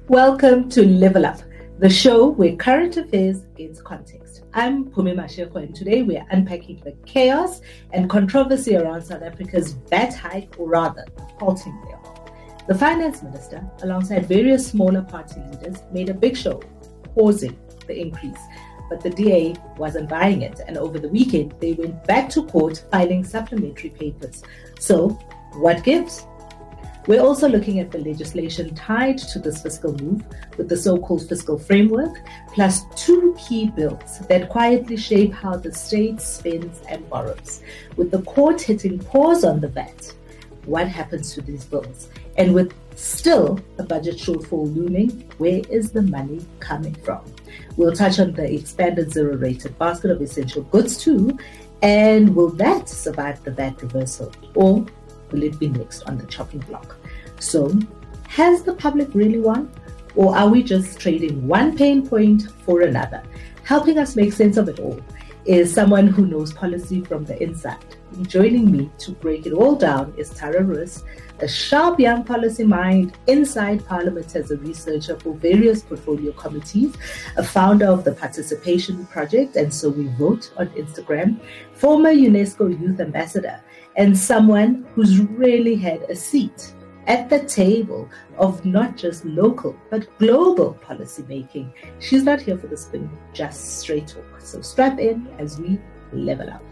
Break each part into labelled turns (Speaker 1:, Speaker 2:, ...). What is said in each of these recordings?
Speaker 1: Welcome to Level Up, the show where current affairs gets context. I'm Pumi Mashego, and today we are unpacking the chaos and controversy around South Africa's VAT hike, or rather, halting thereof. The finance minister, alongside various smaller party leaders, made a big show, pausing the increase. But the DA wasn't buying it, and over the weekend, they went back to court filing supplementary papers. So, what gives? We're also looking at the legislation tied to this fiscal move with the so-called fiscal framework, plus two key bills that quietly shape how the state spends and borrows. With the court hitting pause on the VAT, what happens to these bills? And with still a budget shortfall looming, where is the money coming from? We'll touch on the expanded zero-rated basket of essential goods too, and will that survive the VAT reversal? Or will it be next on the chopping block? So, has the public really won? Or are we just trading one pain point for another? Helping us make sense of it all is someone who knows policy from the inside. Joining me to break it all down is Tara Roos, a sharp young policy mind inside Parliament as a researcher for various portfolio committees, a founder of the Participation Project, and So We Vote on Instagram, former UNESCO Youth Ambassador, and someone who's really had a seat at the table of not just local, but global policy making. She's not here for the spin, just straight talk. So strap in as we level up.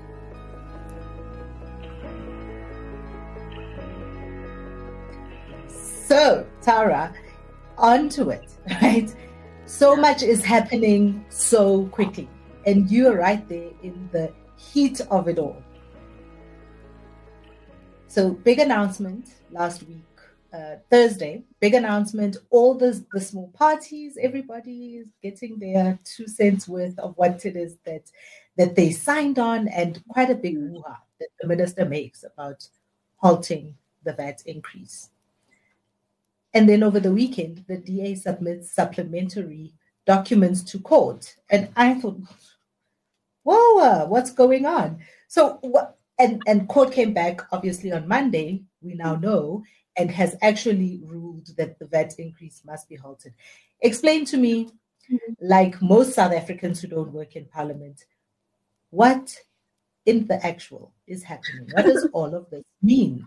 Speaker 1: So, Tara, on to it, right? So much is happening so quickly, and you're right there in the heat of it all. So, big announcement last week, Thursday, big announcement, all the small parties, everybody is getting their 2 cents worth of what it is that they signed on, and quite a big hoo-ha that the minister makes about halting the VAT increase. And then over the weekend, the DA submits supplementary documents to court. And I thought, whoa, what's going on? So, and court came back, obviously, on Monday, we now know, and has actually ruled that the VAT increase must be halted. Explain to me, like most South Africans who don't work in Parliament, what in the actual is happening? What does all of this mean?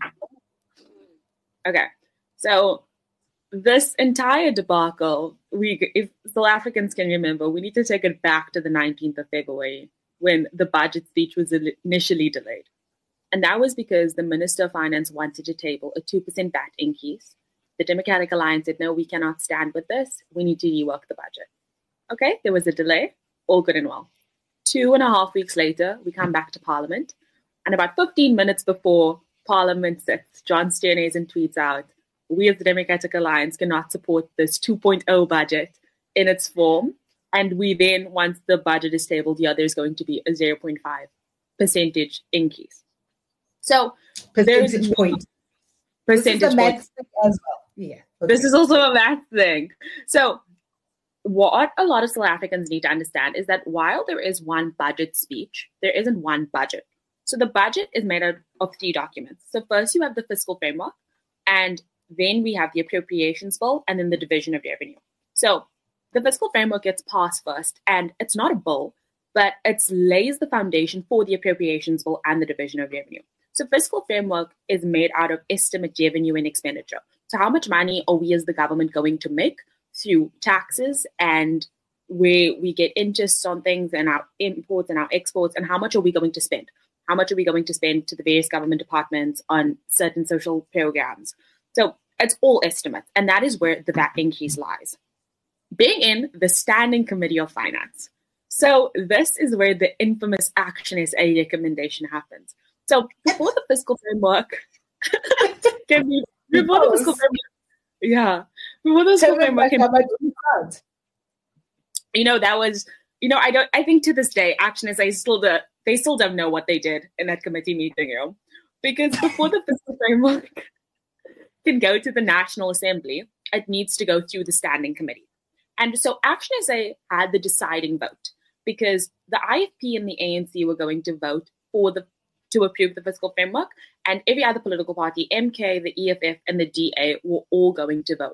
Speaker 2: Okay, so this entire debacle, if South Africans can remember, we need to take it back to the 19th of February when the budget speech was initially delayed. And that was because the Minister of Finance wanted to table a 2% VAT increase. The Democratic Alliance said, no, we cannot stand with this. We need to rework the budget. Okay, there was a delay, all good and well. 2.5 weeks later, we come back to Parliament. And about 15 minutes before Parliament sits, John Steenhuisen tweets out, we as the Democratic Alliance cannot support this 2.0 budget in its form. And we then, once the budget is tabled, there's going to be a 0.5% increase. So
Speaker 1: percentage point.
Speaker 2: Percentage point
Speaker 1: as well. Yeah.
Speaker 2: Okay. This is also a math thing. So what a lot of South Africans need to understand is that while there is one budget speech, there isn't one budget. So the budget is made out of 3 documents. So first you have the fiscal framework, and then we have the appropriations bill, and then the division of revenue. So the fiscal framework gets passed first, and it's not a bill, but it lays the foundation for the appropriations bill and the division of revenue. So fiscal framework is made out of estimate revenue and expenditure. So how much money are we as the government going to make through taxes and where we get interest on things and our imports and our exports, and how much are we going to spend? How much are we going to spend to the various government departments on certain social programs? So it's all estimates, and that is where the VAT increase lies. Being in the Standing Committee of Finance. So this is where the infamous Action SA recommendation happens. So before the fiscal framework, before the fiscal framework came, that was, I think to this day, Action SA they still don't know what they did in that committee meeting room, because before the fiscal framework can go to the National Assembly, it needs to go through the Standing Committee. And so Action SA had the deciding vote, because the IFP and the ANC were going to vote to approve the fiscal framework, and every other political party, MK, the EFF, and the DA, were all going to vote no.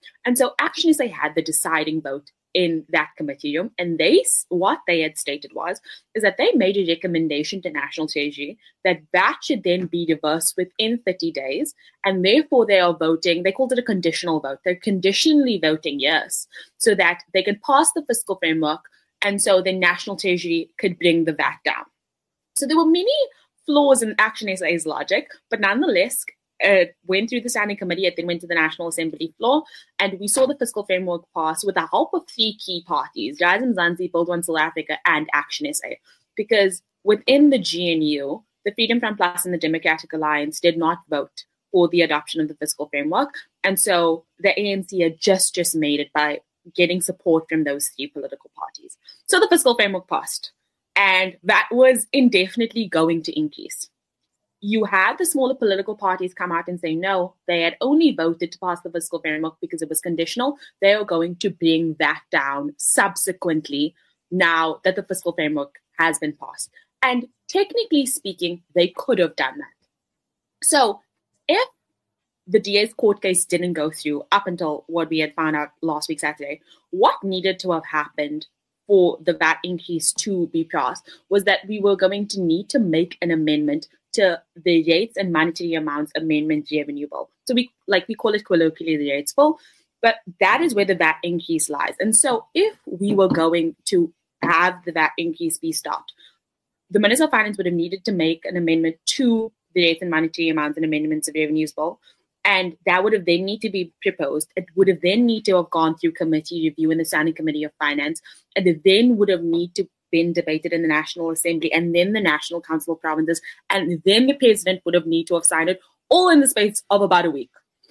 Speaker 2: And so Action SA had the deciding vote in that committee room. And what they had stated is that they made a recommendation to National Treasury that VAT should then be reversed within 30 days. And therefore they are voting, they called it a conditional vote. They're conditionally voting yes, so that they can pass the fiscal framework. And so the National Treasury could bring the VAT down. So there were many flaws in Action SA's logic, but nonetheless, it went through the Standing Committee, it then went to the National Assembly floor, and we saw the fiscal framework pass with the help of three key parties, Rise Mzansi, Build One South Africa, and Action SA. Because within the GNU, the Freedom Front Plus and the Democratic Alliance did not vote for the adoption of the fiscal framework. And so the ANC had just made it by getting support from those three political parties. So the fiscal framework passed, and that was indefinitely going to increase. You had the smaller political parties come out and say, no, they had only voted to pass the fiscal framework because it was conditional. They are going to bring that down subsequently now that the fiscal framework has been passed. And technically speaking, they could have done that. So if the DA's court case didn't go through up until what we had found out last week, Saturday, what needed to have happened for the VAT increase to be passed was that we were going to need to make an amendment to the Rates and Monetary Amounts Amendment Revenue Bill. So we call it colloquially the Rates Bill, but that is where the VAT increase lies. And so if we were going to have the VAT increase be stopped, the Minister of Finance would have needed to make an amendment to the Rates and Monetary Amounts and Amendments of Revenues Bill, and that would have then need to be proposed. It would have then need to have gone through committee review in the Standing Committee of Finance, and it then would have need to been debated in the National Assembly and then the National Council of Provinces, and then the president would have need to have signed it all in the space of about a week.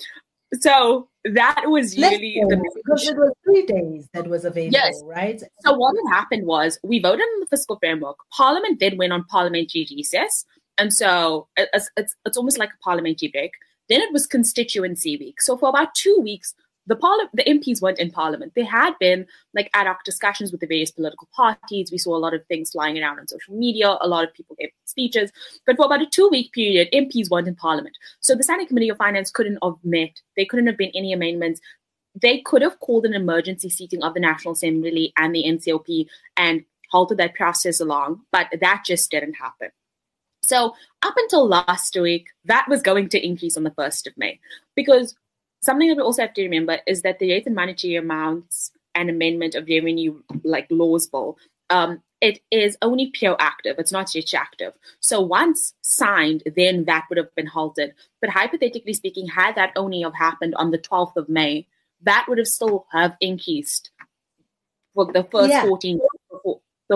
Speaker 2: So that was really
Speaker 1: because it was 3 days that was available,
Speaker 2: yes.
Speaker 1: Right?
Speaker 2: So what had happened was we voted on the fiscal framework. Parliament then went on parliamentary recess, and so it's almost like a parliamentary break. Then it was constituency week. So for about 2 weeks, the MPs weren't in Parliament. There had been ad hoc discussions with the various political parties. We saw a lot of things flying around on social media. A lot of people gave speeches. But for about a 2-week period, MPs weren't in Parliament. So the Standing Committee of Finance couldn't have met. There couldn't have been any amendments. They could have called an emergency seating of the National Assembly and the NCOP and halted that process along. But that just didn't happen. So up until last week, that was going to increase on the 1st of May. Because something that we also have to remember is that the Rates and Monetary Amounts and Amendment of Revenue Laws Bill, it is only proactive. It's not retroactive. So once signed, then that would have been halted. But hypothetically speaking, had that only have happened on the 12th of May, that would have still have increased for the first 14 days before,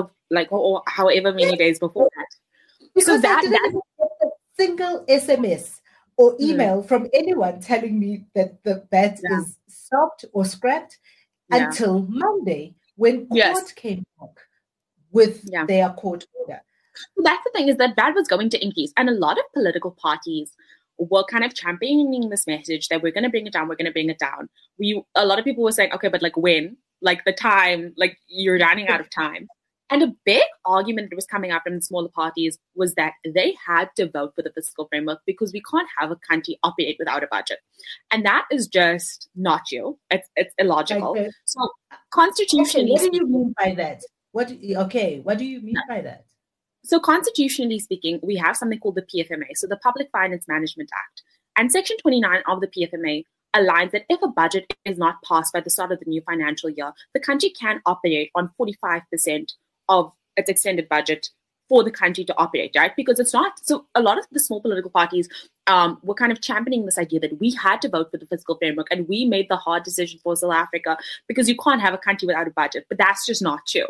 Speaker 2: or however many days before that.
Speaker 1: Because I didn't get a single SMS or email from anyone telling me that the VAT is stopped or scrapped until Monday when court came back with their court order.
Speaker 2: So that's the thing, is that VAT was going to increase. And a lot of political parties were kind of championing this message that we're going to bring it down, we're going to bring it down. A lot of people were saying, okay, but when? The time, you're running out of time. And a big argument that was coming up from the smaller parties was that they had to vote for the fiscal framework because we can't have a country operate without a budget. And that is just not true. It's illogical. Okay. So constitutionally...
Speaker 1: what do you mean by that? What do you mean by that?
Speaker 2: So constitutionally speaking, we have something called the PFMA, so the Public Finance Management Act. And Section 29 of the PFMA aligns that if a budget is not passed by the start of the new financial year, the country can operate on 45% of its extended budget for the country to operate, right? Because it's not, so a lot of the small political parties were kind of championing this idea that we had to vote for the fiscal framework and we made the hard decision for South Africa because you can't have a country without a budget, but that's just not true.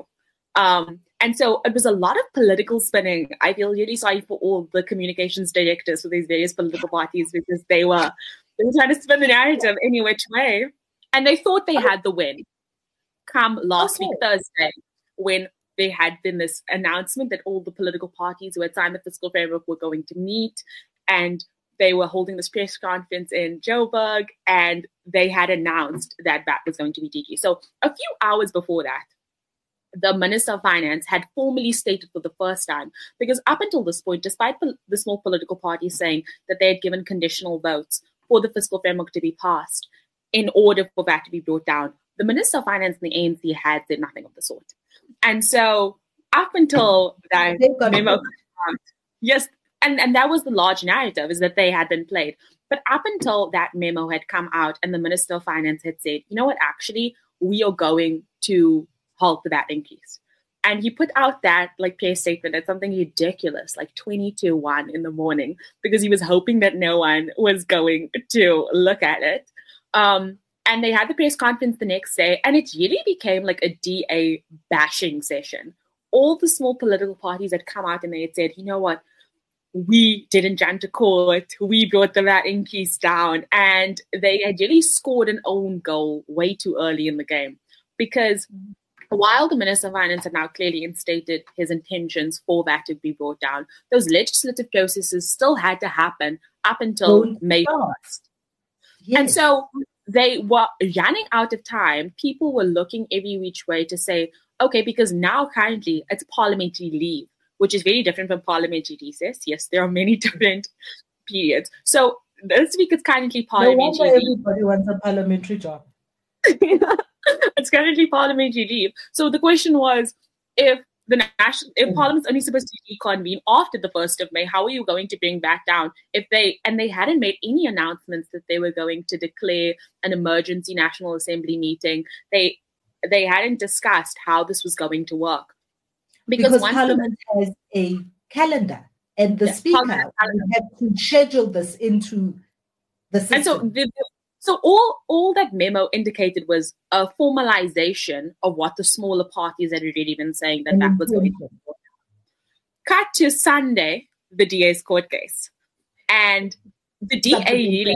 Speaker 2: And so it was a lot of political spinning. I feel really sorry for all the communications directors for these various political parties because they were trying to spin the narrative any which way. And they thought they had the win come last week, Thursday, when there had been this announcement that all the political parties who had signed the fiscal framework were going to meet, and they were holding this press conference in Joburg, and they had announced that VAT was going to be DG. So a few hours before that, the Minister of Finance had formally stated for the first time, because up until this point, despite the small political parties saying that they had given conditional votes for the fiscal framework to be passed, in order for that to be brought down. The Minister of Finance and the ANC had said nothing of the sort. And so up until that memo, yes, and that was the large narrative, is that they had been played. But up until that memo had come out and the Minister of Finance had said, you know what, actually, we are going to halt the VAT increase. And he put out that press statement at something ridiculous, 20 to 1 in the morning, because he was hoping that no one was going to look at it. And they had the press conference the next day, and it really became a DA bashing session. All the small political parties had come out and they had said, you know what, we didn't jump to court, we brought the VAT increase down. And they had really scored an own goal way too early in the game. Because while the Minister of Finance had now clearly instated his intentions for that to be brought down, those legislative processes still had to happen up until May 1st. Yes. And so they were running out of time. People were looking every which way to say, okay, because now currently it's parliamentary leave, which is very different from parliamentary recess. Yes, there are many different periods. So this week it's currently parliamentary leave.
Speaker 1: Everybody wants a parliamentary job.
Speaker 2: It's currently parliamentary leave. So the question was, if Parliament's only supposed to reconvene after the 1st of May, how are you going to bring back down they hadn't made any announcements that they were going to declare an emergency National Assembly meeting. They hadn't discussed how this was going to work.
Speaker 1: Because Parliament has a calendar, and the Speaker will have to schedule this into the system.
Speaker 2: And so all that memo indicated was a formalization of what the smaller parties had already been saying that was going to happen. Cut to Sunday, the DA's court case. And the DA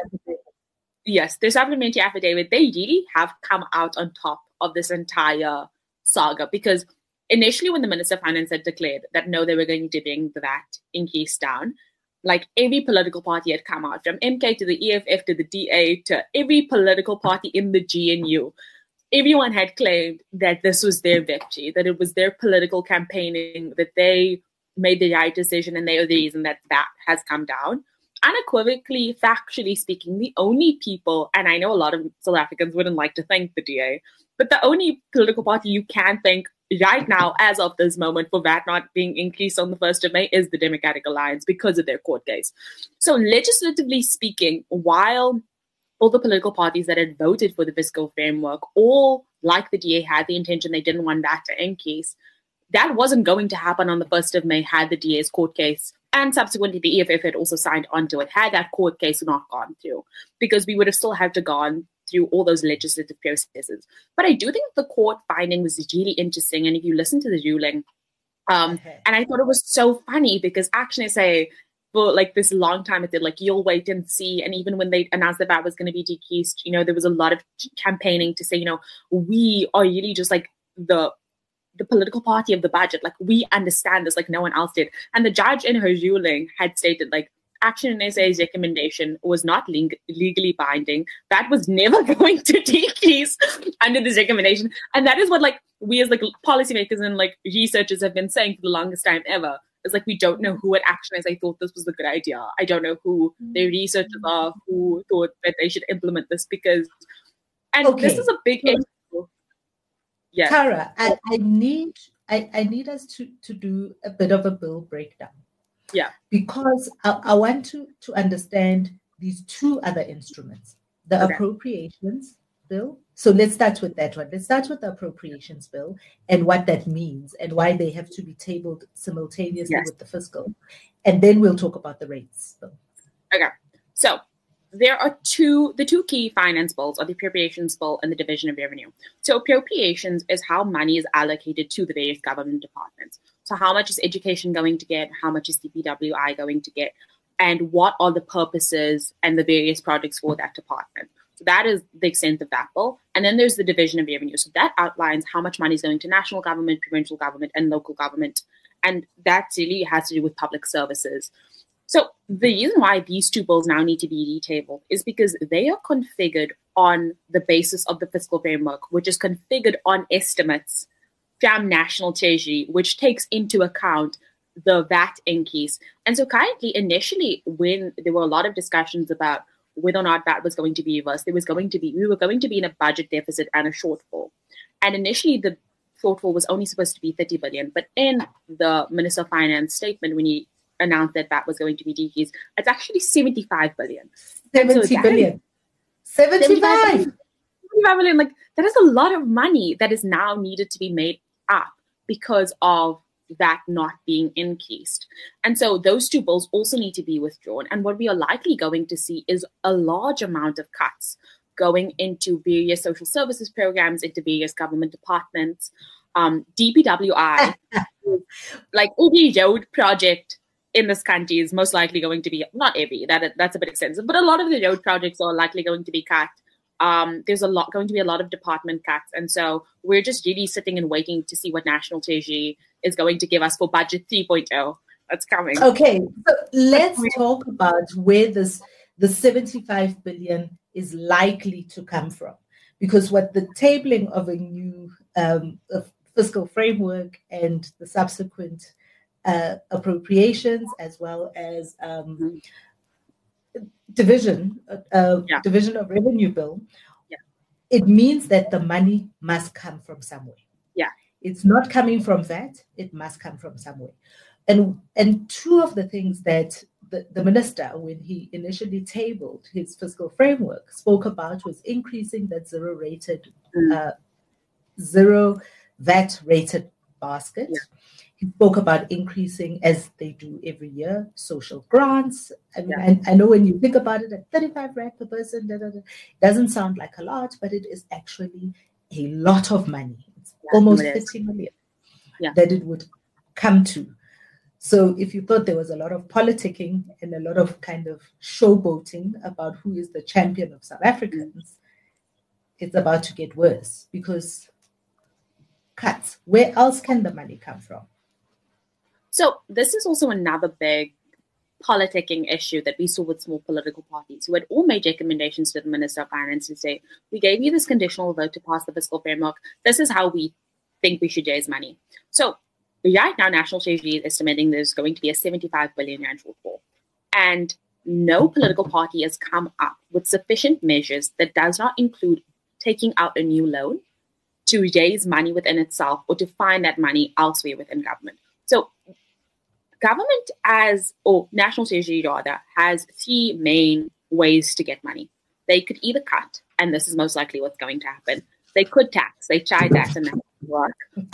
Speaker 2: their supplementary affidavit, they really have come out on top of this entire saga, because initially when the Minister of Finance had declared that no, they were going to bring the VAT increase down, every political party had come out, from MK to the EFF to the DA to every political party in the GNU. Everyone had claimed that this was their victory, that it was their political campaigning, that they made the right decision and they are the reason that VAT has come down. Unequivocally, factually speaking, the only people, and I know a lot of South Africans wouldn't like to thank the DA, but the only political party you can thank right now, as of this moment, for VAT not being increased on the 1st of May is the Democratic Alliance, because of their court case. So legislatively speaking, while all the political parties that had voted for the fiscal framework, all, like the DA, had the intention they didn't want VAT to increase, that wasn't going to happen on the 1st of May had the DA's court case, and subsequently the EFF had also signed onto it, had that court case not gone through, because we would have still had to gone through all those legislative processes. But I do think the court finding was really interesting. And if you listen to the ruling, and I thought it was so funny, because Action SA, for this long time, it did you'll wait and see. And even when they announced that VAT was going to be decreased, there was a lot of campaigning to say, we are really just the political party of the budget. We understand this no one else did. And the judge in her ruling had stated Action SA's recommendation was not legally binding. That was never going to decrease under this recommendation. And that is what we as policymakers and researchers have been saying for the longest time ever. It's we don't know who at Action SA thought this was a good idea. I don't know who their researchers are who thought that they should implement this, because this is a big issue.
Speaker 1: Yeah. Tara, I need us to do a bit of a bill breakdown.
Speaker 2: Yeah,
Speaker 1: because I want to understand these two other instruments, the appropriations bill. So let's start with that one. Let's start with the appropriations bill and what that means and why they have to be tabled simultaneously with the fiscal. And then we'll talk about the rates bill.
Speaker 2: Okay. So there are the two key finance bills are the appropriations bill and the division of revenue. So appropriations is how money is allocated to the various government departments. So how much is education going to get? How much is CPWI going to get? And what are the purposes and the various projects for that department? So that is the extent of that bill. And then there's the division of revenue. So that outlines how much money is going to national government, provincial government, and local government. And that really has to do with public services. So the reason why these two bills now need to be retabled is because they are configured on the basis of the fiscal framework, which is configured on estimates from National Treasury, which takes into account the VAT increase. And so currently, initially, when there were a lot of discussions about whether or not that was going to be reversed. We were going to be in a budget deficit and a shortfall. And initially the shortfall was only supposed to be 30 billion. But in the Minister of Finance statement, when he announced that was going to be decreased, it's actually 75 billion.
Speaker 1: 70 billion. 75
Speaker 2: billion. Like, that is a lot of money that is now needed to be made up because of that not being increased. And so those two bills also need to be withdrawn. And what we are likely going to see is a large amount of cuts going into various social services programs, into various government departments. DPWI, like every road project in this country is most likely going to be, not every, that's a bit extensive, but a lot of the road projects are likely going to be cut. There's going to be a lot of department cuts. And so we're just really sitting and waiting to see what National Treasury is going to give us for Budget 3.0. That's coming.
Speaker 1: Okay, so let's talk about where the 75 billion is likely to come from. Because what the tabling of a new fiscal framework and the subsequent appropriations, as well as division of revenue bill, it means that the money must come from somewhere. It's not coming from that, it must come from somewhere. And two of the things that the minister, when he initially tabled his fiscal framework, spoke about was increasing that zero VAT rated basket. He spoke about increasing, as they do every year, social grants. I mean, I know when you think about it, at 35 rand per person, doesn't sound like a lot, but it is actually a lot of money. It's almost 50 million that it would come to. So if you thought there was a lot of politicking and a lot of kind of showboating about who is the champion of South Africans, it's about to get worse, because cuts, where else can the money come from?
Speaker 2: So this is also another big politicking issue that we saw with small political parties who had all made recommendations to the Minister of Finance to say, we gave you this conditional vote to pass the fiscal framework. This is how we think we should raise money. So right now, National Treasury is estimating there's going to be a 75 billion rand shortfall. And no political party has come up with sufficient measures that does not include taking out a new loan to raise money within itself or to find that money elsewhere within government. So government National Treasury rather, has three main ways to get money. They could either cut, and this is most likely what's going to happen. They could tax. They tried that and that didn't work.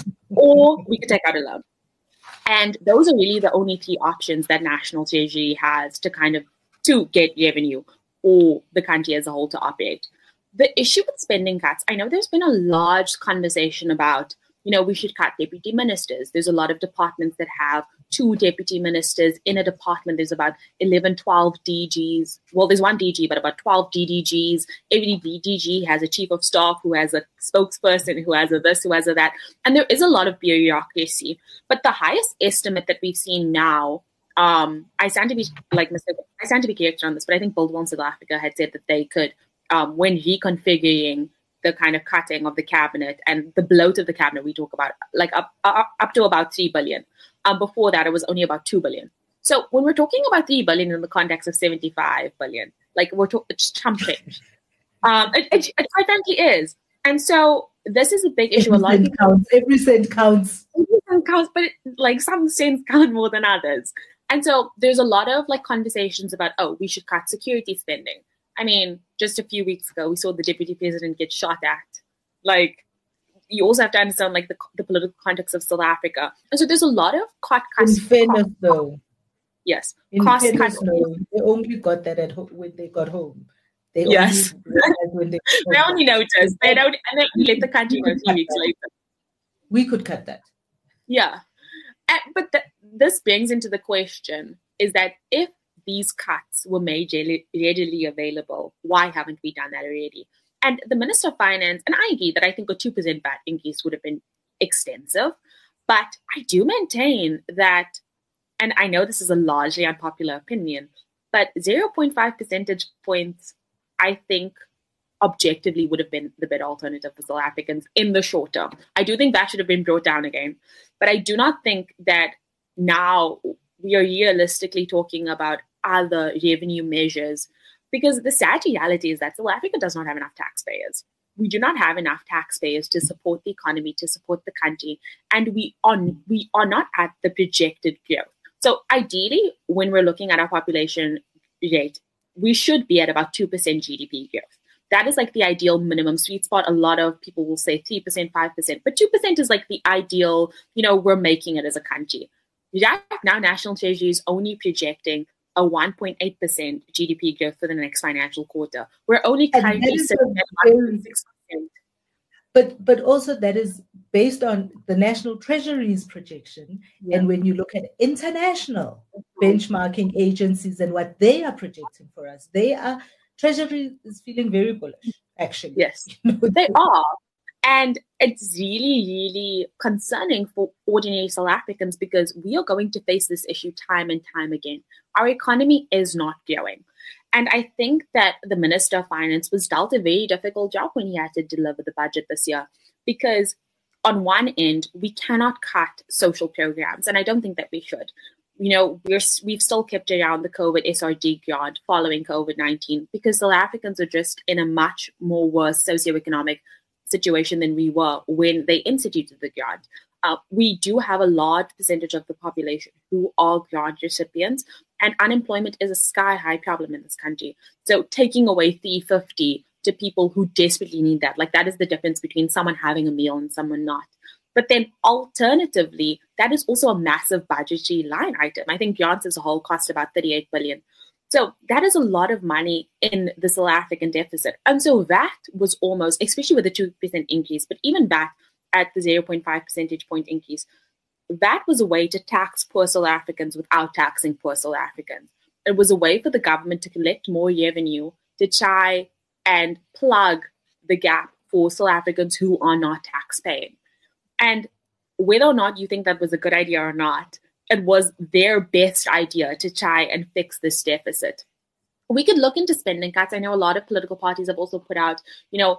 Speaker 2: Or we could take out a loan. And those are really the only three options that National Treasury has to get revenue or the country as a whole to operate. The issue with spending cuts, I know there's been a large conversation about, we should cut deputy ministers. There's a lot of departments that have 2 deputy ministers. In a department, there's about 11, 12 DGs. Well, there's one DG, but about 12 DDGs. Every DG has a chief of staff who has a spokesperson, who has a this, who has a that. And there is a lot of bureaucracy. But the highest estimate that we've seen now, I stand to be corrected on this, but I think Buildwell South Africa had said that they could, when reconfiguring the kind of cutting of the cabinet and the bloat of the cabinet, we talk about up to about 3 billion. Before that, it was only about 2 billion. So when we're talking about 3 billion in the context of 75 billion, it's chump change. It quite frankly is. And so this is a big issue.
Speaker 1: Every cent counts.
Speaker 2: Every cent counts, but some cents count more than others. And so there's a lot of conversations about, we should cut security spending. I mean, just a few weeks ago, we saw the deputy president get shot at. You also have to understand the political context of South Africa. And so there's a lot of cuts.
Speaker 1: In fairness, though.
Speaker 2: Yes.
Speaker 1: In fairness, though, they only got that at home when they got home. They
Speaker 2: only noticed. They don't, and they let the country know 3 weeks later.
Speaker 1: We could cut that.
Speaker 2: Yeah. But this brings into the question is that if these cuts were made readily available, why haven't we done that already? And the Minister of Finance, and I agree that I think a 2% VAT increase would have been extensive, but I do maintain that, and I know this is a largely unpopular opinion, but 0.5 percentage points, I think, objectively would have been the better alternative for South Africans in the short term. I do think that should have been brought down again, but I do not think that now we are realistically talking about other revenue measures Because the sad reality is that South Africa does not have enough taxpayers. We do not have enough taxpayers to support the economy, to support the country, and we are not at the projected growth. So ideally, when we're looking at our population rate, we should be at about 2% GDP growth. That is like the ideal minimum sweet spot. A lot of people will say 3%, 5%, but 2% is like the ideal, we're making it as a country. Right now, National Treasury is only projecting a 1.8% GDP growth for the next financial quarter. We're only currently sitting at 1.6%.
Speaker 1: But also that is based on the National Treasury's projection. Yeah. And when you look at international benchmarking agencies and what they are projecting for us, Treasury is feeling very bullish, actually.
Speaker 2: Yes, they are. And it's really, really concerning for ordinary South Africans because we are going to face this issue time and time again. Our economy is not growing. And I think that the Minister of Finance was dealt a very difficult job when he had to deliver the budget this year. Because on one end, we cannot cut social programs. And I don't think that we should. We've still kept around the COVID SRD grant following COVID-19 because South Africans are just in a much more worse socioeconomic situation than we were when they instituted the grant. We do have a large percentage of the population who are grant recipients, and unemployment is a sky-high problem in this country. So taking away 350 to people who desperately need that, like that is the difference between someone having a meal and someone not. But then alternatively, that is also a massive budgetary line item. I think grants as a whole cost about 38 billion. So that is a lot of money in the South African deficit. And so VAT was almost, especially with the 2% increase, but even VAT at the 0.5 percentage point increase, VAT was a way to tax poor South Africans without taxing poor South Africans. It was a way for the government to collect more revenue to try and plug the gap for South Africans who are not tax paying. And whether or not you think that was a good idea or not, it was their best idea to try and fix this deficit. We could look into spending cuts. I know a lot of political parties have also put out,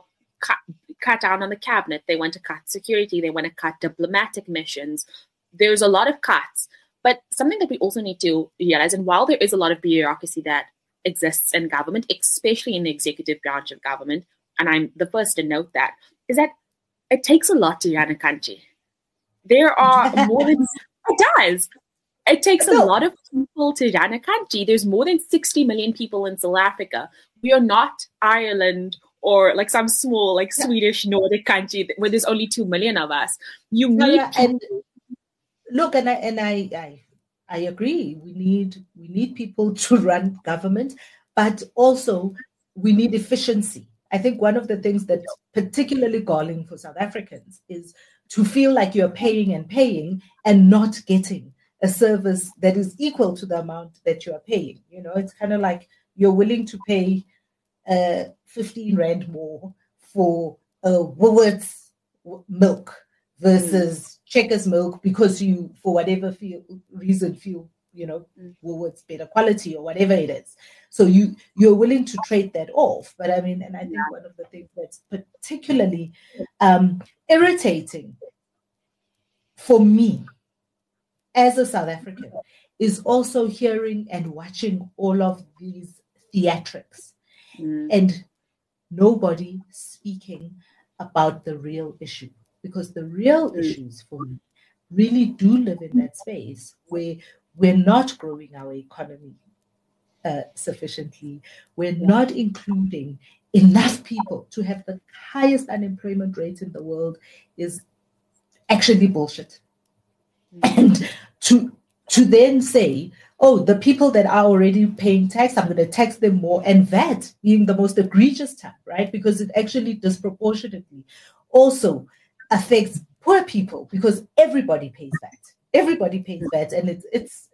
Speaker 2: cut down on the cabinet. They want to cut security. They want to cut diplomatic missions. There's a lot of cuts. But something that we also need to realize, and while there is a lot of bureaucracy that exists in government, especially in the executive branch of government, and I'm the first to note that, is that it takes a lot to run a country. There are more than... It does. It takes a lot of people to run a country. There's more than 60 million people in South Africa. We are not Ireland or like some small, like Swedish Nordic country where there's only 2 million of us. You need
Speaker 1: and look, and I agree. We need people to run government, but also we need efficiency. I think one of the things that's particularly galling for South Africans is to feel like you're paying and not getting a service that is equal to the amount that you are paying. It's kind of like you're willing to pay 15 Rand more for Woolworths milk versus Checkers milk because you, for whatever reason, feel Woolworths better quality or whatever it is. So you're willing to trade that off. But I think one of the things that's particularly irritating for me as a South African is also hearing and watching all of these theatrics and nobody speaking about the real issue, because the real issues for me really do live in that space where we're not growing our economy sufficiently. We're not including enough people to have the highest unemployment rate in the world is actually bullshit. And to then say, oh, the people that are already paying tax, I'm going to tax them more, and VAT being the most egregious type, right? Because it actually disproportionately also affects poor people because everybody pays VAT. Everybody pays VAT, and it's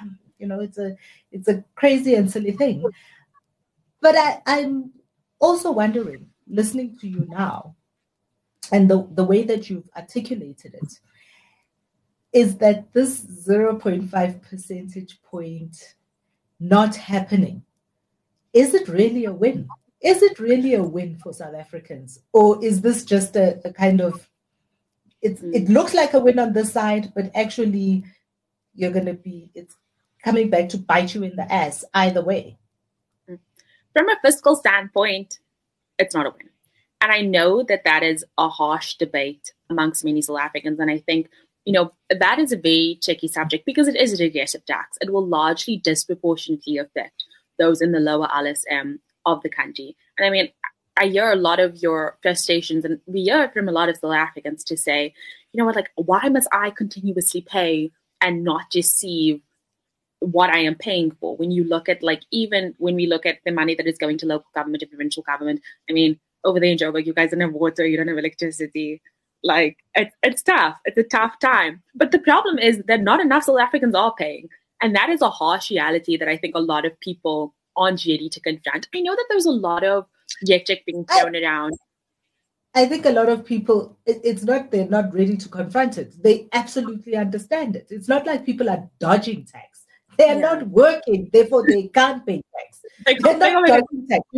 Speaker 1: a crazy and silly thing. But I'm also wondering, listening to you now, and the way that you've articulated it, is that this 0.5 percentage point not happening, is it really a win? Is it really a win for South Africans? Or is this just a kind of, it looks like a win on this side, but actually it's coming back to bite you in the ass either way?
Speaker 2: from a fiscal standpoint, it's not a win. And I know that that is a harsh debate amongst many South Africans. And I think, that is a very tricky subject because it is a regressive tax. It will largely disproportionately affect those in the lower LSM of the country. And I mean, I hear a lot of your frustrations, and we hear it from a lot of South Africans to say, why must I continuously pay and not receive what I am paying for? When you look at, even when we look at the money that is going to local government and provincial government, I mean, over there in Joburg, you guys don't have water, you don't have electricity. It's tough. It's a tough time. But the problem is that not enough South Africans are paying. And that is a harsh reality that I think a lot of people aren't ready to confront. I know that there's a lot of rhetoric being thrown around.
Speaker 1: I think a lot of people, it's not they're not ready to confront it. They absolutely understand it. It's not like people are dodging tax. They are not working, therefore they can't pay tax. They're not dodging tax.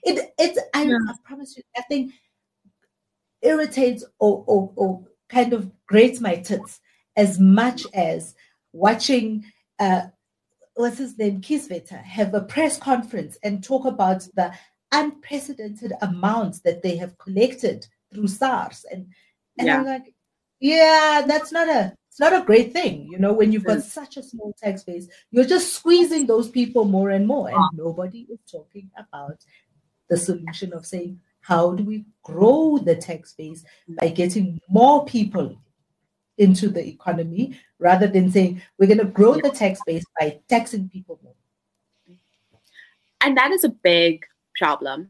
Speaker 1: I promise you, nothing irritates or kind of grates my tits as much as watching what's his name, Kisveta, have a press conference and talk about the unprecedented amounts that they have collected through SARS. And I'm like, it's not a great thing. When you've got such a small tax base, you're just squeezing those people more and more. And nobody is talking about the solution of saying, how do we grow the tax base by getting more people into the economy rather than saying we're going to grow the tax base by taxing people more?
Speaker 2: And that is a big problem.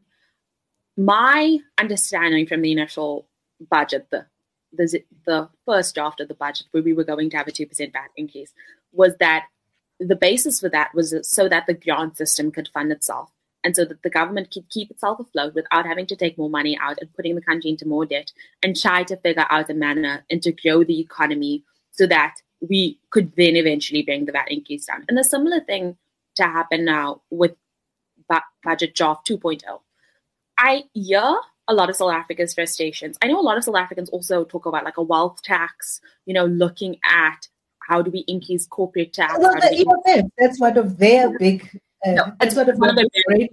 Speaker 2: My understanding from the initial budget, the first draft of the budget where we were going to have a 2% VAT increase, was that the basis for that was so that the grant system could fund itself. And so that the government could keep itself afloat without having to take more money out and putting the country into more debt, and try to figure out a manner and to grow the economy so that we could then eventually bring the VAT increase down. And a similar thing to happen now with Budget Draft 2.0. I hear a lot of South Africa's frustrations. I know a lot of South Africans also talk about a wealth tax, looking at how do we increase corporate tax.
Speaker 1: Well, that's one of their big... that's one of their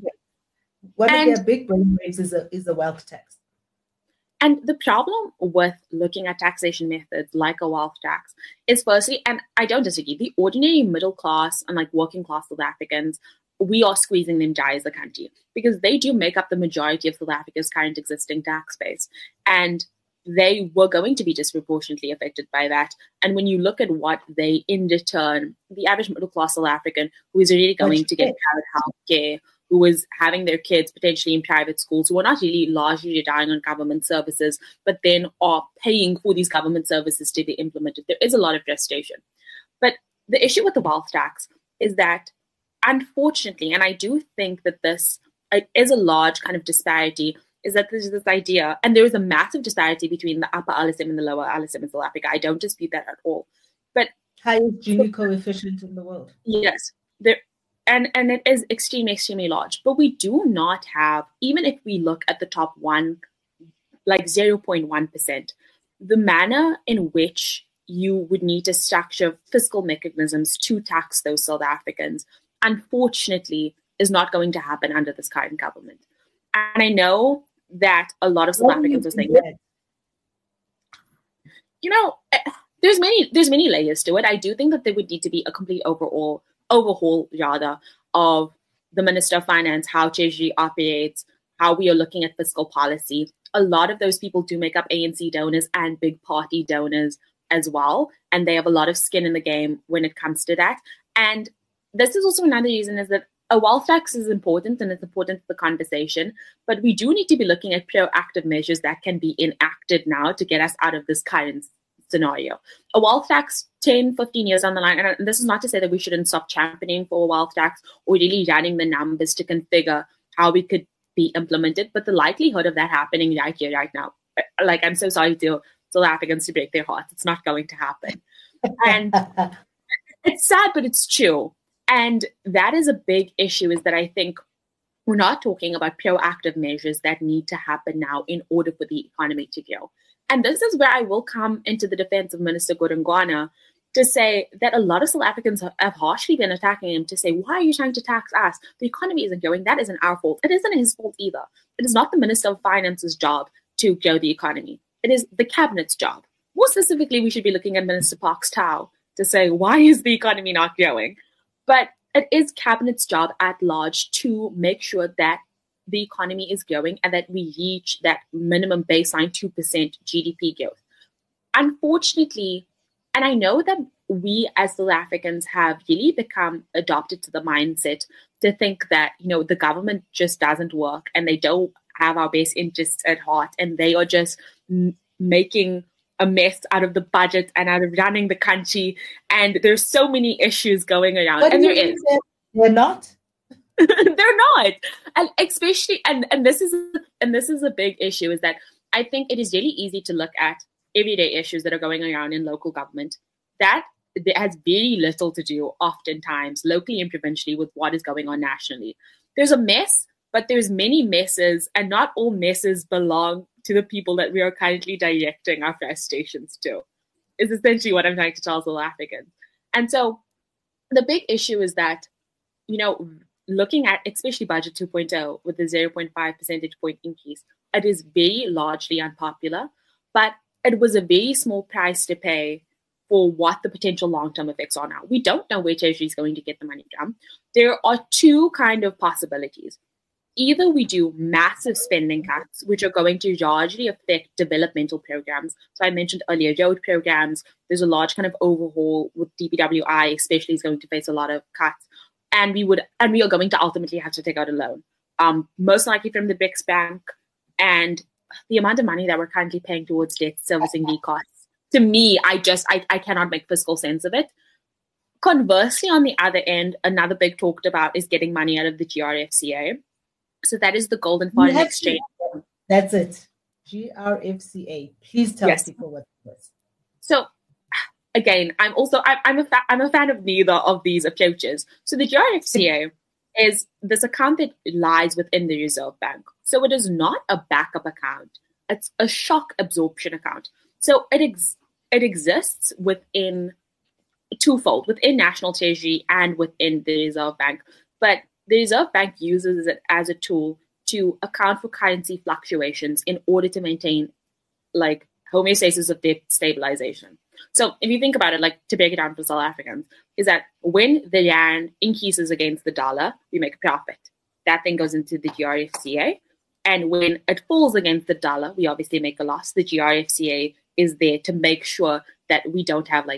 Speaker 1: big brainwaves is a wealth tax.
Speaker 2: And the problem with looking at taxation methods like a wealth tax is, firstly, and I don't disagree, the ordinary middle class and working class South Africans, we are squeezing them dry as a country because they do make up the majority of South Africa's current existing tax base. And they were going to be disproportionately affected by that. And when you look at what they, in return, the average middle class South African who is really going to get private health care, who is having their kids potentially in private schools, who are not really largely relying on government services, but then are paying for these government services to be implemented, there is a lot of frustration. But the issue with the wealth tax is that, unfortunately, and I do think that this is a large kind of disparity, is that there's this idea, and there is a massive disparity between the upper LSM and the lower LSM in South Africa. I don't dispute that at all. But
Speaker 1: highest Gini coefficient in the world.
Speaker 2: Yes. And it is extremely, extremely large. But we do not have, even if we look at the top 0.1%, the manner in which you would need to structure fiscal mechanisms to tax those South Africans, unfortunately, is not going to happen under this current government. And I know that a lot of South Africans are saying that, there's many layers to it. I do think that there would need to be a complete overhaul of the Minister of Finance, how Treasury operates, how we are looking at fiscal policy. A lot of those people do make up ANC donors and big party donors as well, and they have a lot of skin in the game when it comes to that. And this is also another reason, is that a wealth tax is important and it's important for the conversation, but we do need to be looking at proactive measures that can be enacted now to get us out of this current scenario. A wealth tax 10, 15 years down the line, and this is not to say that we shouldn't stop championing for a wealth tax or really running the numbers to configure how we could be implemented, but the likelihood of that happening right here, right now, I'm so sorry to South Africans to break their hearts, it's not going to happen. And it's sad, but it's true. And that is a big issue, is that I think we're not talking about proactive measures that need to happen now in order for the economy to grow. And this is where I will come into the defense of Minister Godongwana to say that a lot of South Africans have harshly been attacking him to say, why are you trying to tax us? The economy isn't growing. That isn't our fault. It isn't his fault either. It is not the Minister of Finance's job to grow the economy. It is the cabinet's job. More specifically, we should be looking at Minister Parks Tau to say, why is the economy not growing? But it is cabinet's job at large to make sure that the economy is growing and that we reach that minimum baseline 2% GDP growth. Unfortunately, and I know that we as South Africans have really become adopted to the mindset to think that, the government just doesn't work and they don't have our best interests at heart and they are just making a mess out of the budget and out of running the country. And there's so many issues going around.
Speaker 1: But
Speaker 2: and there is.
Speaker 1: They're not?
Speaker 2: They're not. And especially, and this is a big issue, is that I think it is really easy to look at everyday issues that are going around in local government that has very little to do oftentimes locally and provincially with what is going on nationally. There's a mess, but there's many messes, and not all messes belong to the people that we are currently directing our frustrations to, is essentially what I'm trying to tell South Africans. And so the big issue is that, looking at especially Budget 2.0 with the 0.5 percentage point increase, it is very largely unpopular, but it was a very small price to pay for what the potential long-term effects are now. We don't know where Treasury is going to get the money from. There are two kind of possibilities. Either we do massive spending cuts, which are going to largely affect developmental programs. So I mentioned earlier road programs. There's a large kind of overhaul with DPWI, especially, is going to face a lot of cuts. And we are going to ultimately have to take out a loan, most likely from the BRICS Bank. And the amount of money that we're currently paying towards debt servicing the costs, to me, I cannot make fiscal sense of it. Conversely, on the other end, another big talked about is getting money out of the GRFCA. So that is the Golden Foreign Exchange.
Speaker 1: That's it. GRFCA. Please tell people what it is.
Speaker 2: So again, I'm a fan of neither of these approaches. So the GRFCA is this account that lies within the Reserve Bank. So it is not a backup account. It's a shock absorption account. So it exists within twofold, within National Treasury and within the Reserve Bank. But the Reserve Bank uses it as a tool to account for currency fluctuations in order to maintain homeostasis of debt stabilization. So if you think about it, to break it down for South Africans, is that when the rand increases against the dollar, we make a profit. That then goes into the GRFCA. And when it falls against the dollar, we obviously make a loss. The GRFCA is there to make sure that we don't have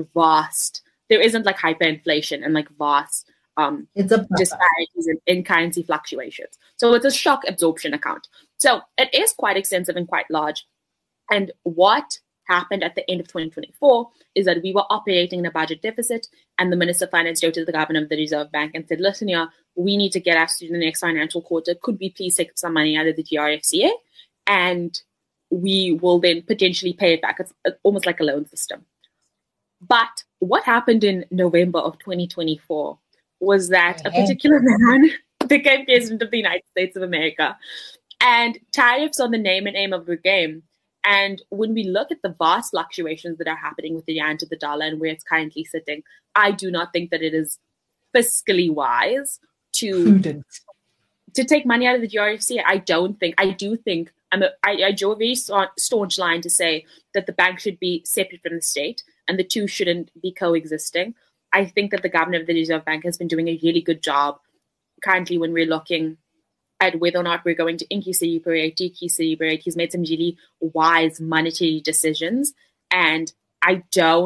Speaker 2: there isn't hyperinflation and vast disparities in currency fluctuations. So it's a shock absorption account. So it is quite extensive and quite large. And what happened at the end of 2024 is that we were operating in a budget deficit, and the Minister of Finance wrote to the governor of the Reserve Bank and said, listen here, we need to get us to the next financial quarter. Could we please take some money out of the GRFCA? And we will then potentially pay it back. It's almost like a loan system. But what happened in November of 2024 was that a particular man became president of the United States of America. And tariffs are the name and aim of the game. And when we look at the vast fluctuations that are happening with the rand to the dollar and where it's currently sitting, I do not think that it is fiscally wise to take money out of the GRFC. I do think I draw a very staunch line to say that the bank should be separate from the state and the two shouldn't be coexisting. I think that the governor of the Reserve Bank has been doing a really good job currently when we're looking at whether or not we're going to increase the repo rate, decrease the repo rate. He's made some really wise monetary decisions. And I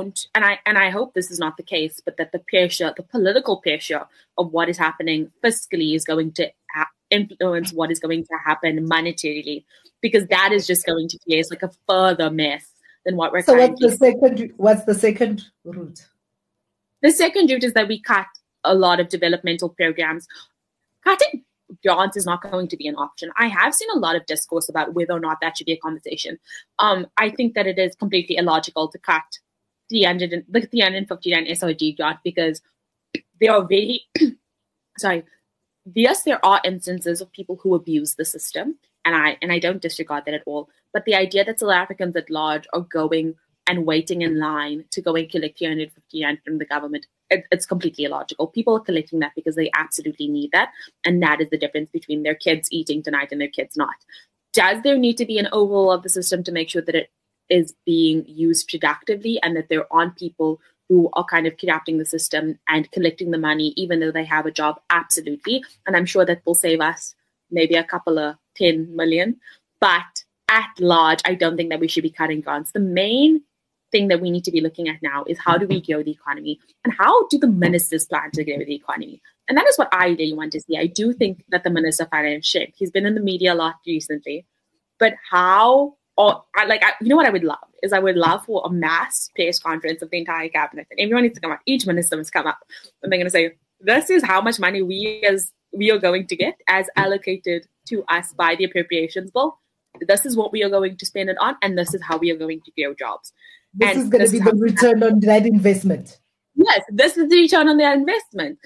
Speaker 2: hope this is not the case, but that the political pressure of what is happening fiscally is going to influence what is going to happen monetarily, because that is just going to create a further mess than what we're currently.
Speaker 1: So what's the second route?
Speaker 2: The second route is that we cut a lot of developmental programs. Cutting grants is not going to be an option. I have seen a lot of discourse about whether or not that should be a conversation. I think that it is completely illogical to cut the 359 SRD grant because there are yes, there are instances of people who abuse the system, and I don't disregard that at all. But the idea that South Africans at large are going and waiting in line to go and collect 350 rand from the government, it's completely illogical. People are collecting that because they absolutely need that. And that is the difference between their kids eating tonight and their kids not. Does there need to be an overhaul of the system to make sure that it is being used productively and that there aren't people who are kind of corrupting the system and collecting the money even though they have a job? Absolutely. And I'm sure that will save us maybe a couple of 10 million. But at large, I don't think that we should be cutting grants. The main thing that we need to be looking at now is how do we grow the economy and how do the ministers plan to grow the economy? And that is what I really want to see. I do think that the Minister of Finance should. He's been in the media a lot recently. But how, you know what I would love is I would love for a mass press conference of the entire cabinet. And everyone needs to come up. Each minister must come up. And they're going to say, this is how much money we are going to get as allocated to us by the appropriations bill. This is what we are going to spend it on. And this is how we are going to grow jobs.
Speaker 1: This is going to be the return on that investment.
Speaker 2: Yes, this is the return on their investment.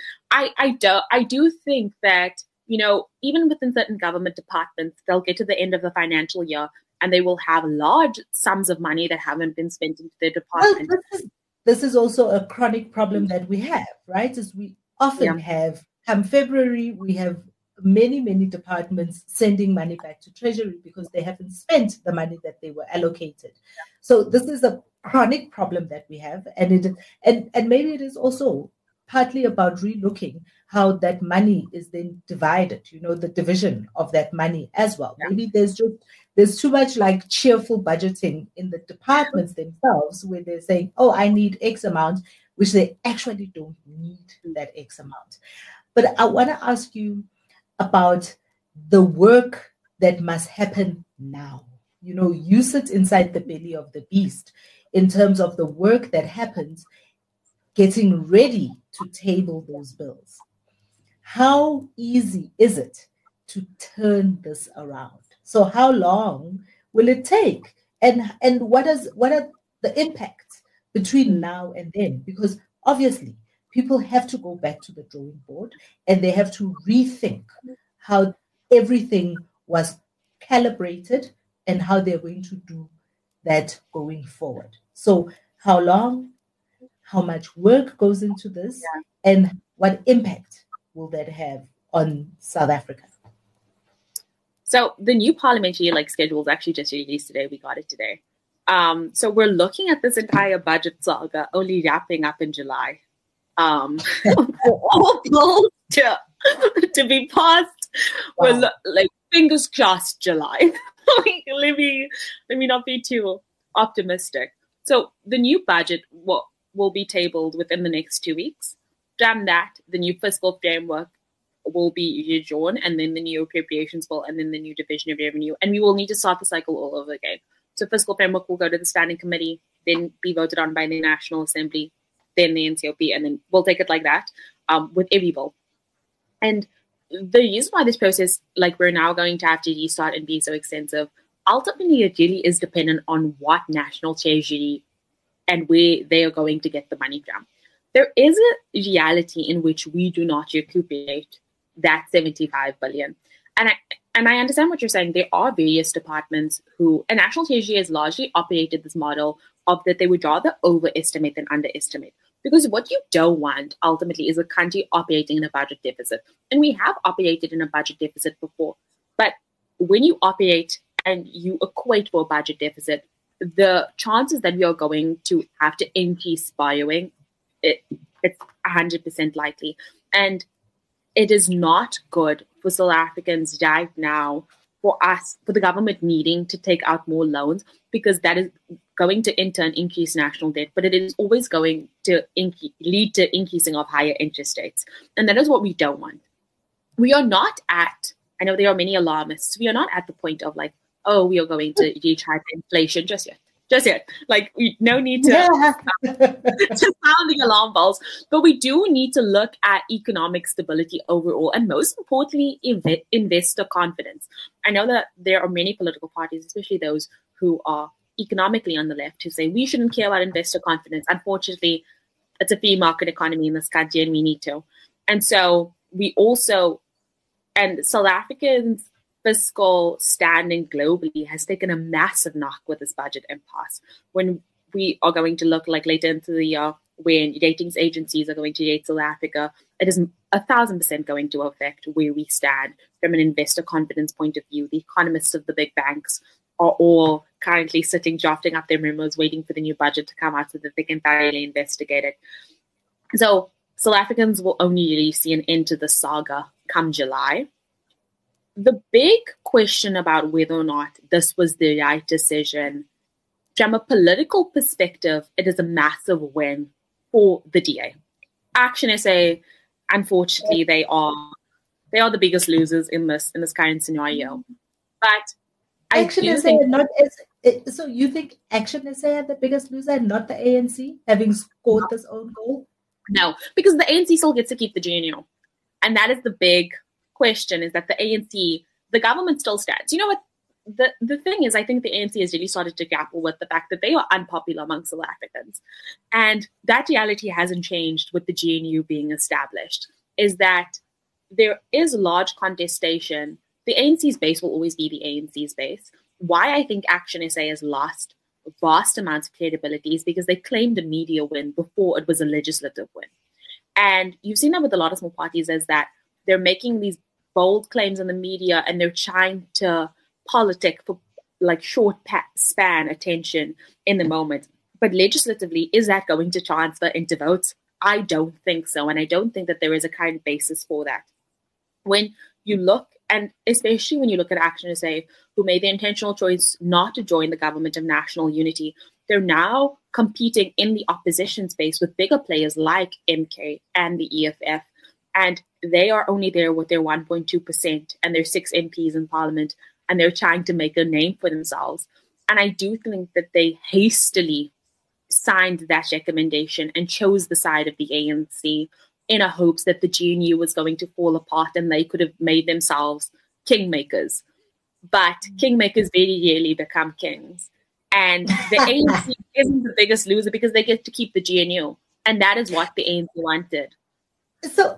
Speaker 2: I do think that, even within certain government departments, they'll get to the end of the financial year and they will have large sums of money that haven't been spent into their department.
Speaker 1: Well, this is also a chronic problem that we have, right? As we often have, come February, we have many, many departments sending money back to Treasury because they haven't spent the money that they were allocated. So this is a chronic problem that we have, and maybe it is also partly about relooking how that money is then divided, the division of that money as well. Maybe there's too much like cheerful budgeting in the departments themselves where they're saying, oh, I need X amount, which they actually don't need that X amount. But I want to ask you about the work that must happen now. You sit inside the belly of the beast in terms of the work that happens getting ready to table those bills. How easy is it to turn this around? So how long will it take? And what are the impacts between now and then? Because obviously people have to go back to the drawing board and they have to rethink how everything was calibrated and how they're going to do that going forward. So how long, how much work goes into this, and what impact will that have on South Africa?
Speaker 2: So the new parliamentary schedule is actually just released today. We got it today. So we're looking at this entire budget saga only wrapping up in July. For all bills to be passed, we're fingers crossed July. Let me not be too optimistic. So the new budget will be tabled within the next 2 weeks. From that, the new fiscal framework will be redrawn, and then the new appropriations bill, and then the new division of revenue. And we will need to start the cycle all over again. So fiscal framework will go to the standing committee, then be voted on by the National Assembly, then the NCOP, and then we'll take it like that with every bill. And the reason why this process, we're now going to have to restart and be so extensive, ultimately it really is dependent on what national treasury and where they are going to get the money from. There is a reality in which we do not recuperate that 75 billion. And I understand what you're saying. There are various departments who, and National Treasury has largely operated this model of that they would rather overestimate than underestimate. Because what you don't want ultimately is a country operating in a budget deficit. And we have operated in a budget deficit before. But when you operate and you equate for a budget deficit, the chances that we are going to have to increase borrowing, it's 100% likely. And it is not good for South Africans right now, for the government needing to take out more loans, because that is going to in turn increase national debt, but it is always going to lead to increasing of higher interest rates. And that is what we don't want. We are not at, I know there are many alarmists, we are not at the point of we are going to reach hyperinflation just yet. No need to sound the alarm bells, but we do need to look at economic stability overall, and most importantly, investor confidence. I know that there are many political parties, especially those who are economically on the left, who say we shouldn't care about investor confidence. Unfortunately, it's a free market economy in this country, and we need to. And so South Africans' fiscal standing globally has taken a massive knock with this budget impasse. When we are going to look like later into the year when ratings agencies are going to rate South Africa, it is 1,000% going to affect where we stand from an investor confidence point of view. The economists of the big banks are all currently sitting, drafting up their memos, waiting for the new budget to come out so that they can thoroughly investigate it. So South Africans will only really see an end to the saga come July. The big question about whether or not this was the right decision, from a political perspective, it is a massive win for the DA. Action SA, unfortunately, they are the biggest losers in this current scenario. But
Speaker 1: Action SA so you think Action SA are the biggest loser and not the ANC, having scored this own goal?
Speaker 2: No, because the ANC still gets to keep the GNU. And that is the big question, is that the ANC, the government still stands. You know what? The thing is, I think the ANC has really started to grapple with the fact that they are unpopular amongst South Africans. And that reality hasn't changed with the GNU being established, is that there is large contestation. The ANC's base will always be the ANC's base. Why I think Action SA has lost vast amounts of credibility is because they claimed a media win before it was a legislative win. And you've seen that with a lot of small parties, is that they're making these bold claims in the media and they're trying to politic for like short span attention in the moment. But legislatively, is that going to transfer into votes? I don't think so. And I don't think that there is a kind of basis for that. When you look, and especially when you look at Action SA, who made the intentional choice not to join the government of national unity, they're now competing in the opposition space with bigger players like MK and the EFF. And they are only there with their 1.2% and their 6 MPs in parliament, and they're trying to make a name for themselves. And I do think that they hastily signed that recommendation and chose the side of the ANC in a hopes that the GNU was going to fall apart and they could have made themselves kingmakers. But kingmakers very rarely become kings. And the ANC isn't the biggest loser because they get to keep the GNU. And that is what the ANC wanted.
Speaker 1: So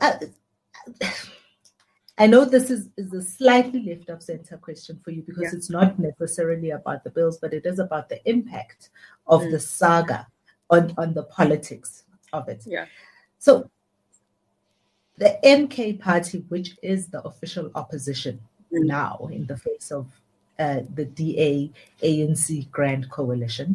Speaker 1: I know this is a slightly left of center question for you because it's not necessarily about the bills, but it is about the impact of the saga on the politics of it.
Speaker 2: Yeah.
Speaker 1: So the MK party, which is the official opposition now in the face of the DA ANC Grand Coalition,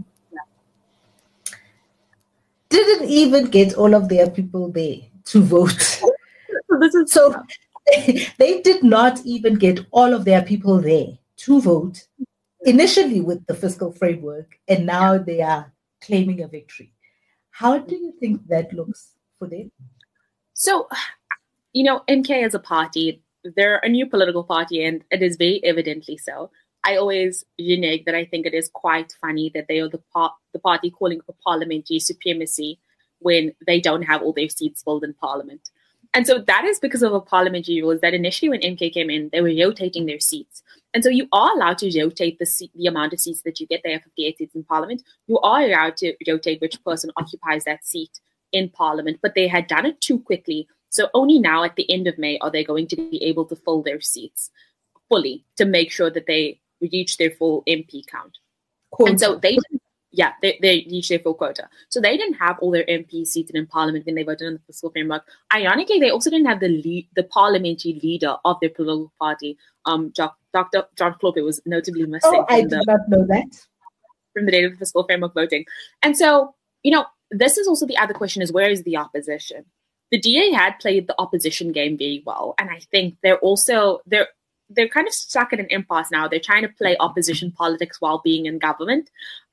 Speaker 1: didn't even get all of their people there to vote. So they did not even get all of their people there to vote initially with the fiscal framework, and now they are claiming a victory. How do you think that looks for them?
Speaker 2: So, you know, MK as a party, they're a new political party, and it is very evidently so. I always renege that I think it is quite funny that they are the party calling for parliamentary supremacy when they don't have all their seats filled in parliament. And so that is because of a parliamentary rule, is that initially when MK came in, they were rotating their seats. And so you are allowed to rotate the amount of seats that you get. They have 58 seats in parliament. You are allowed to rotate which person occupies that seat in parliament, but they had done it too quickly. So only now at the end of May are they going to be able to fill their seats fully to make sure that they reach their full MP count. Quota. And so they reached their full quota. So they didn't have all their MPs seated in parliament when they voted on the fiscal framework. Ironically, they also didn't have the parliamentary leader of their political party. Dr. John Klopper was notably missing.
Speaker 1: Oh, I did not know that.
Speaker 2: From the date of the fiscal framework voting. And so, you know, this is also the other question, is where is the opposition? The DA had played the opposition game very well. And I think they're kind of stuck at an impasse now. They're trying to play opposition politics while being in government.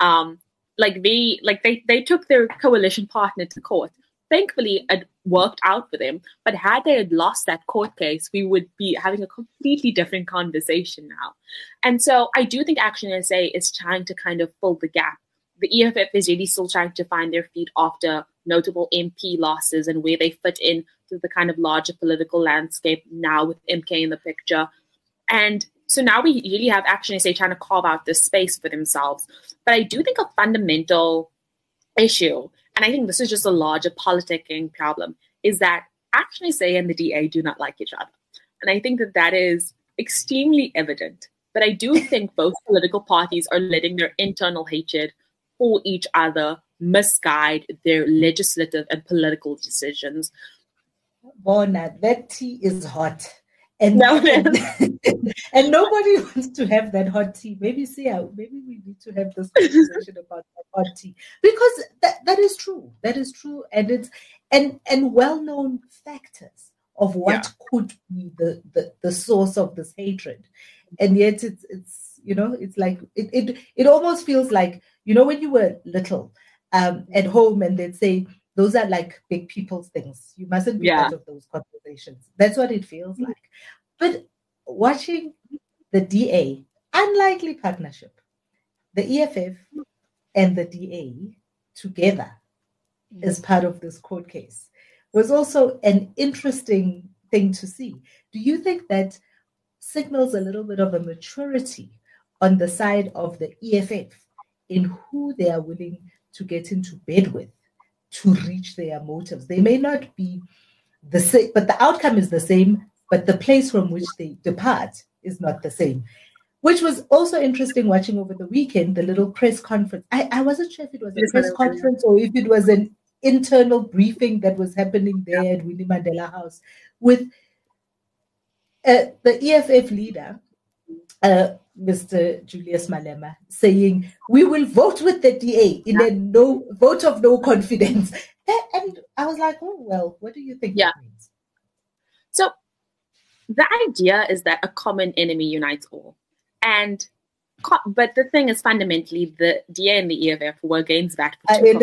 Speaker 2: They took their coalition partner to court. Thankfully, it worked out for them. But had they had lost that court case, we would be having a completely different conversation now. And so I do think Action SA is trying to kind of fill the gap. The EFF is really still trying to find their feet after notable MP losses and where they fit into the kind of larger political landscape now with MK in the picture. And so now we really have Action SA trying to carve out this space for themselves. But I do think a fundamental issue, and I think this is just a larger politicking problem, is that Action SA and the DA do not like each other. And I think that is extremely evident. But I do think both political parties are letting their internal hatred for each other misguide their legislative and political decisions.
Speaker 1: Bona, that tea is hot. And,
Speaker 2: No,
Speaker 1: and nobody wants to have that hot tea. Maybe we need to have this conversation about that hot tea. Because that is true. That is true. And it's and well-known factors of what could be the source of this hatred. And yet it's it's like it almost feels like, when you were little at home and they'd say, those are like big people's things. You mustn't be part of those conversations. That's what it feels like. But watching the DA, unlikely partnership, the EFF and the DA together as part of this court case was also an interesting thing to see. Do you think that signals a little bit of a maturity on the side of the EFF in who they are willing to get into bed with to reach their motives? They may not be the same, but the outcome is the same, but the place from which they depart is not the same. Which was also interesting watching over the weekend, the little press conference. I wasn't sure if it was a press conference or if it was an internal briefing that was happening there at Winnie Mandela House with the EFF leader, Mr. Julius Malema, saying, we will vote with the DA in a vote of no confidence. And I was like, oh, well, what do you think that means?
Speaker 2: So the idea is that a common enemy unites all. But the thing is, fundamentally, the DA and the EFF were against that.
Speaker 1: Are they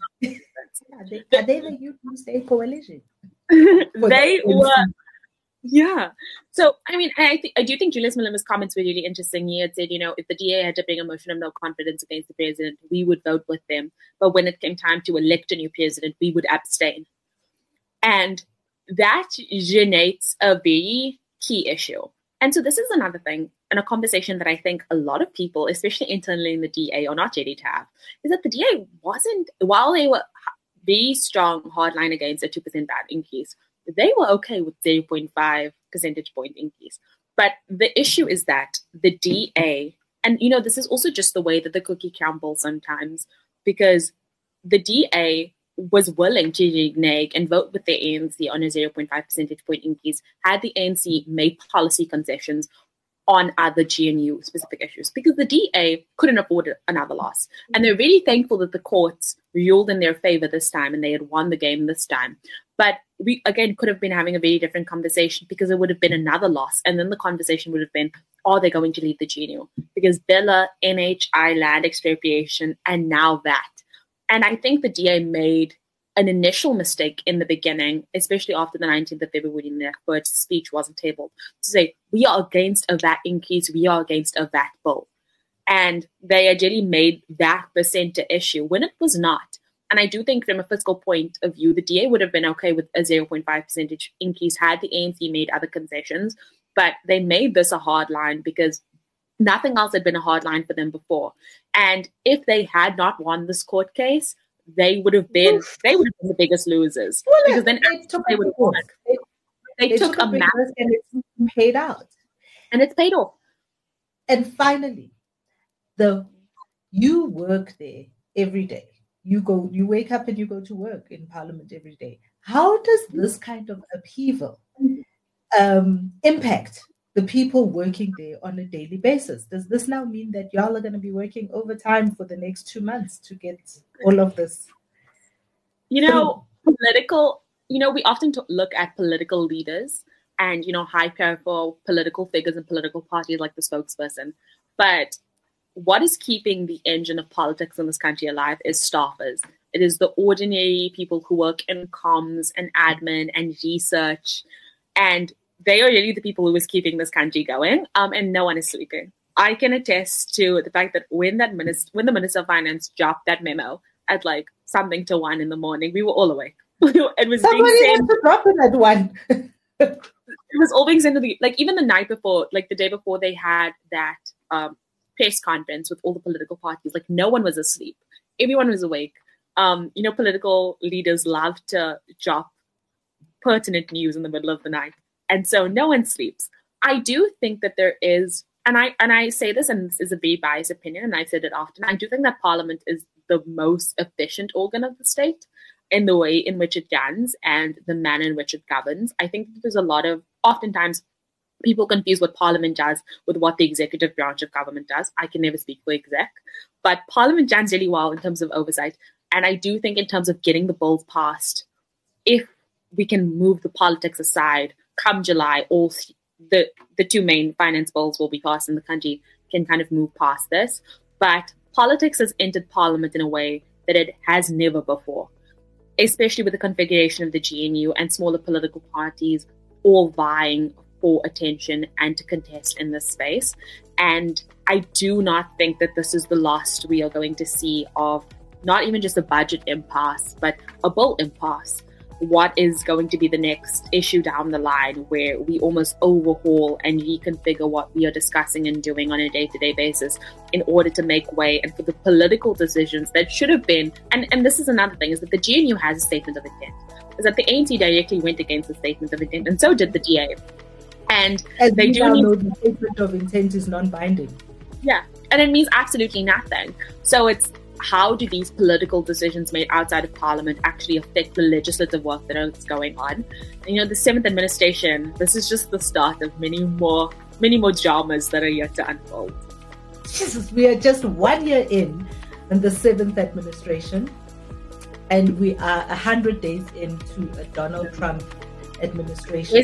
Speaker 1: the Youth Doomsday Coalition?
Speaker 2: They were. Yeah. So, I mean, I do think Julius Malema's comments were really interesting. He had said, if the DA had to bring a motion of no confidence against the president, we would vote with them. But when it came time to elect a new president, we would abstain. And that generates a very key issue. And so this is another thing, and a conversation that I think a lot of people, especially internally in the DA, are not ready to have, is that the DA wasn't, while they were very strong hardline against a 2% VAT increase, they were okay with 0.5 percentage point increase. But the issue is that the DA, and this is also just the way that the cookie crumbles sometimes, because the DA was willing to renege and vote with the ANC on a 0.5 percentage point increase had the ANC made policy concessions on other GNU specific issues, because the DA couldn't afford another loss. And they're really thankful that the courts ruled in their favor this time and they had won the game this time. But we, again, could have been having a very different conversation, because it would have been another loss. And then the conversation would have been, are they going to leave the GNU? Because Bella, NHI, land expropriation, and now that. And I think the DA made an initial mistake in the beginning, especially after the 19th of February when their first speech wasn't tabled, to say, we are against a VAT increase, we are against a VAT bill. And they actually made that the center issue when it was not. And I do think from a fiscal point of view, the DA would have been okay with a 0.5 percentage increase had the ANC made other concessions. But they made this a hard line because nothing else had been a hard line for them before. And if they had not won this court case, they would have been the biggest losers.
Speaker 1: Well,
Speaker 2: because then they would have won. They took a massive,
Speaker 1: and it's paid out.
Speaker 2: And it's paid off.
Speaker 1: And finally, you work there every day. You wake up and you go to work in Parliament every day. How does this kind of upheaval impact the people working there on a daily basis? Does this now mean that y'all are going to be working overtime for the next 2 months to get all of this?
Speaker 2: We often look at political leaders and, high powerful political figures and political parties like the spokesperson. But what is keeping the engine of politics in this country alive is staffers. It is the ordinary people who work in comms and admin and research. And they are really the people who is keeping this country going. And no one is sleeping. I can attest to the fact that when the Minister of Finance dropped that memo at like something to 1 a.m, we were all awake. It was
Speaker 1: somebody being sent to drop it at 1.
Speaker 2: It was all being sent to even the night before, like the day before they had that press conference with all the political parties. Like no one was asleep. Everyone was awake. Political leaders love to drop pertinent news in the middle of the night. And so no one sleeps. I do think that there is, and I say this, and this is a very biased opinion, and I've said it often, I do think that Parliament is the most efficient organ of the state in the way in which it runs and the manner in which it governs. I think there's a lot of, oftentimes, people confuse what Parliament does with what the executive branch of government does. I can never speak for exec, but Parliament runs really well in terms of oversight. And I do think in terms of getting the bills passed, if we can move the politics aside, come July, all the two main finance bills will be passed in the country, can kind of move past this. But politics has entered Parliament in a way that it has never before, especially with the configuration of the GNU and smaller political parties all vying for attention and to contest in this space. And I do not think that this is the last we are going to see of not even just a budget impasse, but a bill impasse. What is going to be the next issue down the line where we almost overhaul and reconfigure what we are discussing and doing on a day-to-day basis in order to make way and for the political decisions that should have been, and this is another thing, is that the GNU has a statement of intent, is that the ANC directly went against the statement of intent, and so did the DA. And
Speaker 1: as
Speaker 2: they do
Speaker 1: know, the statement of intent is non-binding.
Speaker 2: Yeah, and it means absolutely nothing. So it's, how do these political decisions made outside of Parliament actually affect the legislative work that is going on? And, the 7th administration, this is just the start of many more dramas that are yet to unfold.
Speaker 1: Jesus, we are just 1 year in the 7th administration, and we are 100 days into a Donald Trump administration.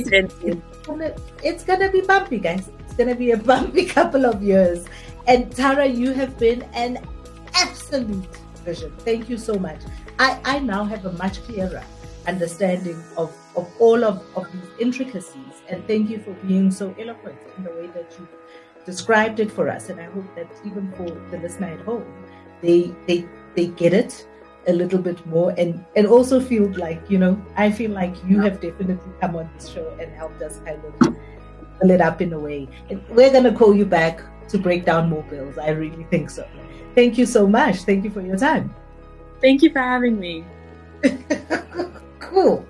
Speaker 1: It's gonna be bumpy, guys. It's gonna be a bumpy couple of years. And Tara, you have been an absolute vision. Thank you so much. I now have a much clearer understanding of all of these intricacies, and thank you for being so eloquent in the way that you described it for us. And I hope that even for the listener at home, they get it a little bit more, and also feel like, I feel like you have definitely come on this show and helped us kind of fill it up in a way. And we're going to call you back to break down more bills. I really think so. Thank you so much. Thank you for your time.
Speaker 2: Thank you for having me.
Speaker 1: Cool.